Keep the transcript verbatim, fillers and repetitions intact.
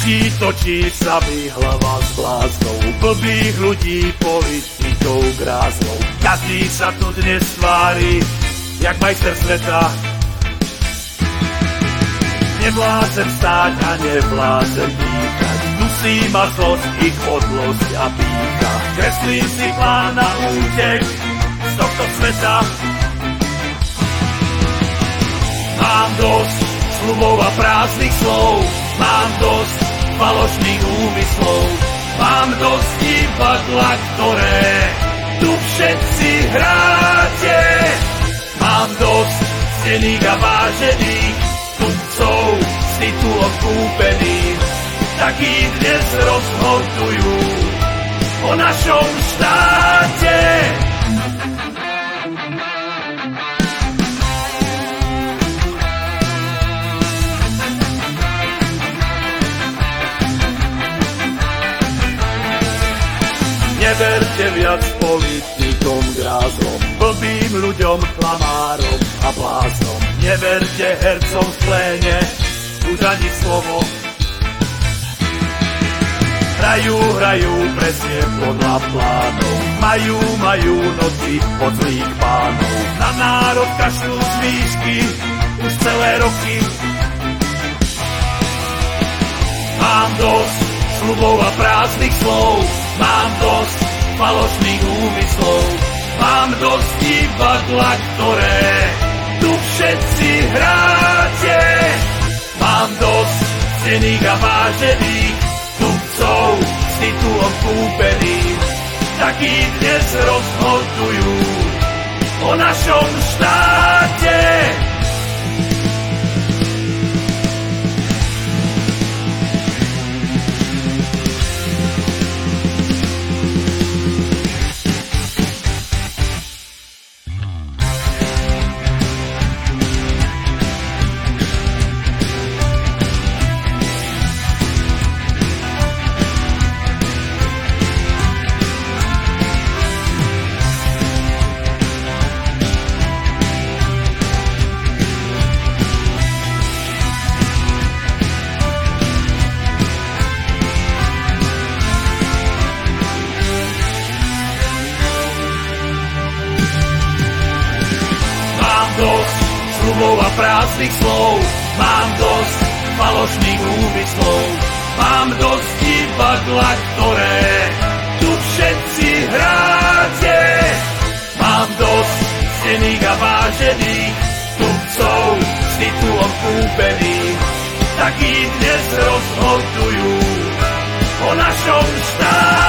Kričí, točí sa mi hlava s bláznou, blbých ľudí, politikov gráznou. Každý sa tu dnes tvári, jak majster sveta. Nevládzem stáť a nevládzem dýchať, dusí ma zlosť, ich podlosť a pýcha. Kreslím si plán na útek z tohto sveta. Mám dosť sľubov a prázdnych slov, mám dosť falošných úmyslov, mám dosť divadla, ktoré tu všetci hráte. Mám dosť stených a vážených tudcov s titulom kúpeným, takí dnes rozhodujú o našom štáte. Neverte viac politikom grázom, blbým ľuďom, klamárom a bláznom. Neverte hercom v pléne, už ani slovo. Hrajú, hrajú presne podľa plánov, majú, majú noci od zlých pánov. Na národ kašľú z výšky už celé roky. Mám dosť sľubov a prázdnych slov, mám dosť falošných úmyslov, mám dosť divadla, ktoré tu všetci hráte. Mám dosť cených a vážených tudcov s titulom kúpeným, takí dnes rozhodujú o našom štáte. Dosť sľubov a prázdnych slov, mám dosť falošných úmyslov, mám dosť divadla, ktoré tu všetci hráte. Mám dosť cených a vážených tudcov s titulom kúpeným, takí dnes rozhodujú o našom štáte.